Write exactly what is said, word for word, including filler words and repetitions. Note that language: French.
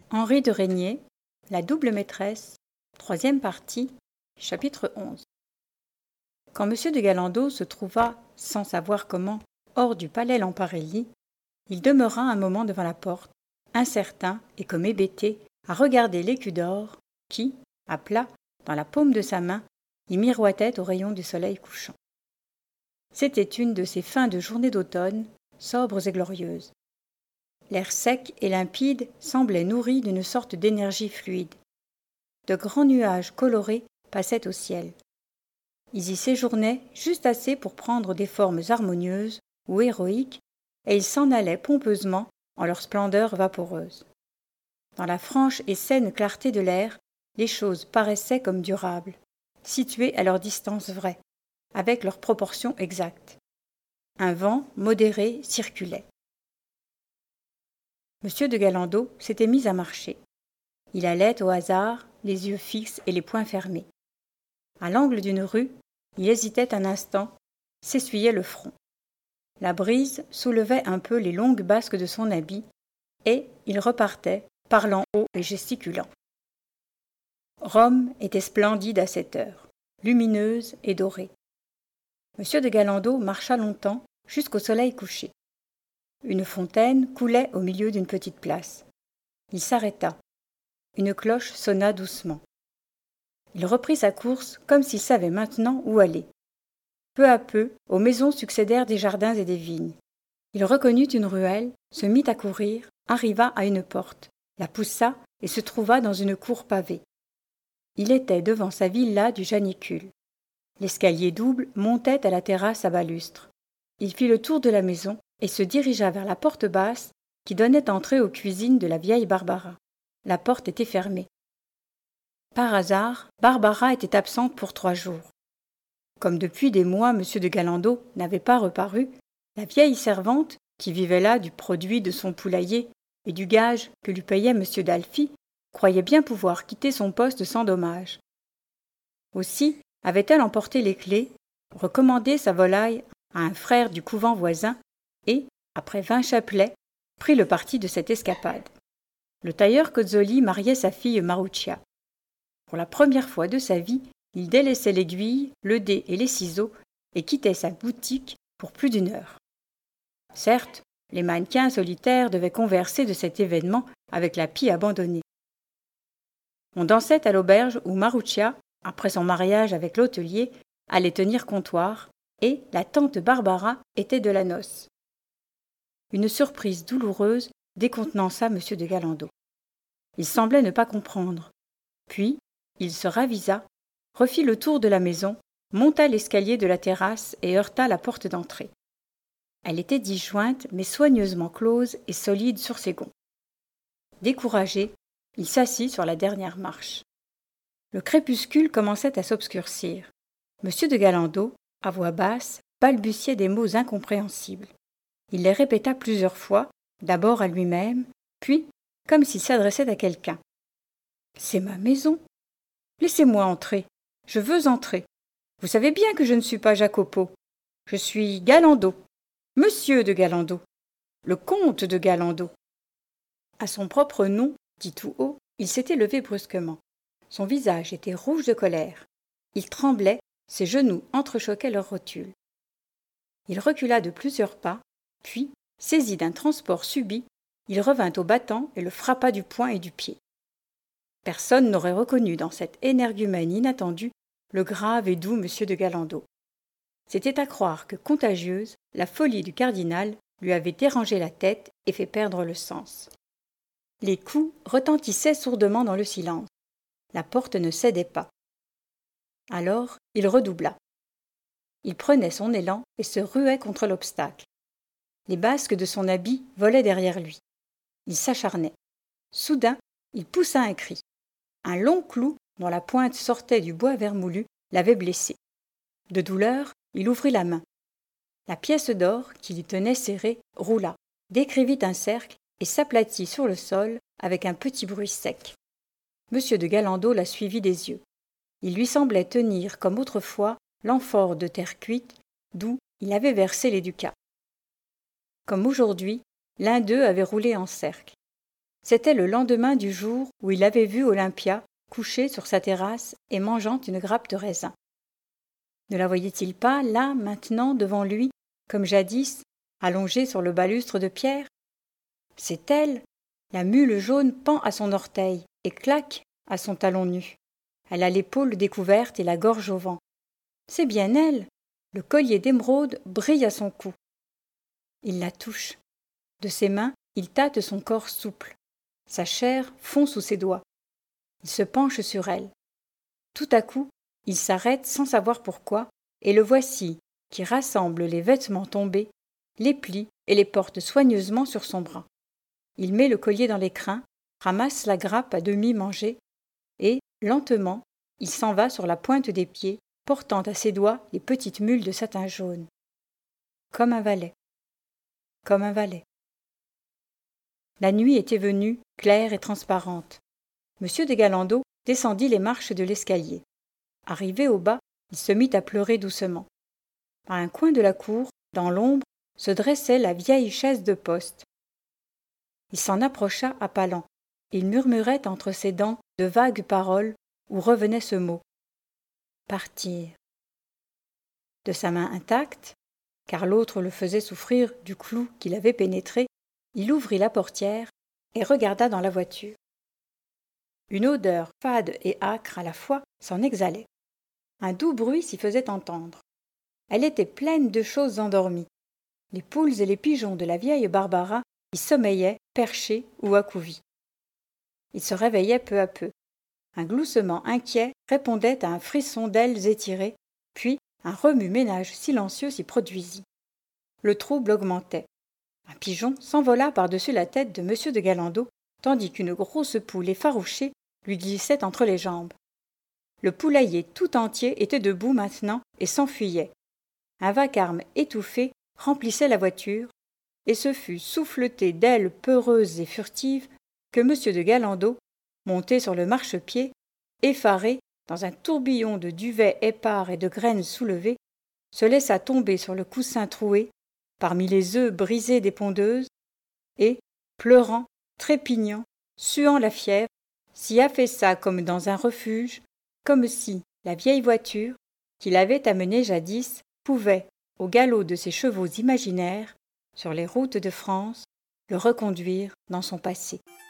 Henri de Régnier, La double maîtresse, troisième partie, chapitre onze. Quand M. de Gallandot se trouva, sans savoir comment, hors du palais Lamparelli, il demeura un moment devant la porte, incertain et comme hébété, à regarder l'écu d'or qui, à plat, dans la paume de sa main, y miroitait aux rayons du soleil couchant. C'était une de ces fins de journée d'automne, sobres et glorieuses. L'air sec et limpide semblait nourri d'une sorte d'énergie fluide. De grands nuages colorés passaient au ciel. Ils y séjournaient juste assez pour prendre des formes harmonieuses ou héroïques, et ils s'en allaient pompeusement en leur splendeur vaporeuse. Dans la franche et saine clarté de l'air, les choses paraissaient comme durables, situées à leur distance vraie, avec leurs proportions exactes. Un vent modéré circulait. M. de Gallandot s'était mis à marcher. Il allait au hasard, les yeux fixes et les poings fermés. À l'angle d'une rue, il hésitait un instant, s'essuyait le front. La brise soulevait un peu les longues basques de son habit, et il repartait, parlant haut et gesticulant. Rome était splendide à cette heure, lumineuse et dorée. M. de Gallandot marcha longtemps jusqu'au soleil couché. Une fontaine coulait au milieu d'une petite place. Il s'arrêta. Une cloche sonna doucement. Il reprit sa course comme s'il savait maintenant où aller. Peu à peu, aux maisons succédèrent des jardins et des vignes. Il reconnut une ruelle, se mit à courir, arriva à une porte, la poussa et se trouva dans une cour pavée. Il était devant sa villa du Janicule. L'escalier double montait à la terrasse à balustres. Il fit le tour de la maison et se dirigea vers la porte basse qui donnait entrée aux cuisines de la vieille Barbara. La porte était fermée. Par hasard, Barbara était absente pour trois jours. Comme depuis des mois M. de Gallandot n'avait pas reparu, la vieille servante, qui vivait là du produit de son poulailler et du gage que lui payait M. d'Alfy, croyait bien pouvoir quitter son poste sans dommage. Aussi avait-elle emporté les clés, recommandé sa volaille à un frère du couvent voisin et, après vingt chapelets, prit le parti de cette escapade. Le tailleur Cozzoli mariait sa fille Maruccia. Pour la première fois de sa vie, il délaissait l'aiguille, le dé et les ciseaux et quittait sa boutique pour plus d'une heure. Certes, les mannequins solitaires devaient converser de cet événement avec la pie abandonnée. On dansait à l'auberge où Maruccia, après son mariage avec l'hôtelier, allait tenir comptoir, et la tante Barbara était de la noce. Une surprise douloureuse décontenança M. de Gallandot. Il semblait ne pas comprendre. Puis, il se ravisa, refit le tour de la maison, monta l'escalier de la terrasse et heurta la porte d'entrée. Elle était disjointe, mais soigneusement close et solide sur ses gonds. Découragé, il s'assit sur la dernière marche. Le crépuscule commençait à s'obscurcir. M. de Gallandot, à voix basse, balbutiait des mots incompréhensibles. Il les répéta plusieurs fois, d'abord à lui-même, puis comme s'il s'adressait à quelqu'un. « C'est ma maison. Laissez-moi entrer. Je veux entrer. Vous savez bien que je ne suis pas Jacopo. Je suis Gallandot. Monsieur de Gallandot. Le comte de Gallandot. » À son propre nom, dit tout haut, il s'était levé brusquement. Son visage était rouge de colère. Il tremblait, ses genoux entrechoquaient leurs rotules. Il recula de plusieurs pas, puis, saisi d'un transport subit, il revint au battant et le frappa du poing et du pied. Personne n'aurait reconnu dans cette énergumène inattendue le grave et doux M. de Gallandot. C'était à croire que, contagieuse, la folie du cardinal lui avait dérangé la tête et fait perdre le sens. Les coups retentissaient sourdement dans le silence. La porte ne cédait pas. Alors, il redoubla. Il prenait son élan et se ruait contre l'obstacle. Les basques de son habit volaient derrière lui. Il s'acharnait. Soudain, il poussa un cri. Un long clou, dont la pointe sortait du bois vermoulu, l'avait blessé. De douleur, il ouvrit la main. La pièce d'or, qui l'y tenait serrée, roula, décrivit un cercle et s'aplatit sur le sol avec un petit bruit sec. M. de Gallandot la suivit des yeux. Il lui semblait tenir, comme autrefois, l'amphore de terre cuite, d'où il avait versé les ducats. Comme aujourd'hui, l'un d'eux avait roulé en cercle. C'était le lendemain du jour où il avait vu Olympia couchée sur sa terrasse et mangeant une grappe de raisin. Ne la voyait-il pas, là, maintenant, devant lui, comme jadis, allongée sur le balustre de pierre? C'est elle. La mule jaune pend à son orteil et claque à son talon nu. Elle a l'épaule découverte et la gorge au vent. C'est bien elle. Le collier d'émeraude brille à son cou. Il la touche. De ses mains, il tâte son corps souple. Sa chair fond sous ses doigts. Il se penche sur elle. Tout à coup, il s'arrête sans savoir pourquoi, et le voici qui rassemble les vêtements tombés, les plie et les porte soigneusement sur son bras. Il met le collier dans l'écrin, ramasse la grappe à demi mangée, et, lentement, il s'en va sur la pointe des pieds, portant à ses doigts les petites mules de satin jaune. Comme un valet. Comme un valet. La nuit était venue, claire et transparente. Monsieur de Gallandot descendit les marches de l'escalier. Arrivé au bas, il se mit à pleurer doucement. À un coin de la cour, dans l'ombre, se dressait la vieille chaise de poste. Il s'en approcha à pas lents. Il murmurait entre ses dents de vagues paroles où revenait ce mot. Partir. De sa main intacte, car l'autre le faisait souffrir du clou qu'il avait pénétré, il ouvrit la portière et regarda dans la voiture. Une odeur fade et âcre à la fois s'en exhalait. Un doux bruit s'y faisait entendre. Elle était pleine de choses endormies. Les poules et les pigeons de la vieille Barbara y sommeillaient, perchés ou accouvis. Ils se réveillaient peu à peu. Un gloussement inquiet répondait à un frisson d'ailes étirées, puis un remue-ménage silencieux s'y produisit. Le trouble augmentait. Un pigeon s'envola par-dessus la tête de Monsieur de Gallandot, tandis qu'une grosse poule effarouchée lui glissait entre les jambes. Le poulailler tout entier était debout maintenant et s'enfuyait. Un vacarme étouffé remplissait la voiture, et ce fut souffleté d'ailes peureuses et furtives que Monsieur de Gallandot, monté sur le marchepied, effaré, dans un tourbillon de duvet épars et de graines soulevées, se laissa tomber sur le coussin troué, parmi les œufs brisés des pondeuses, et, pleurant, trépignant, suant la fièvre, s'y affaissa comme dans un refuge, comme si la vieille voiture, qu'il avait amenée jadis, pouvait, au galop de ses chevaux imaginaires, sur les routes de France, le reconduire dans son passé.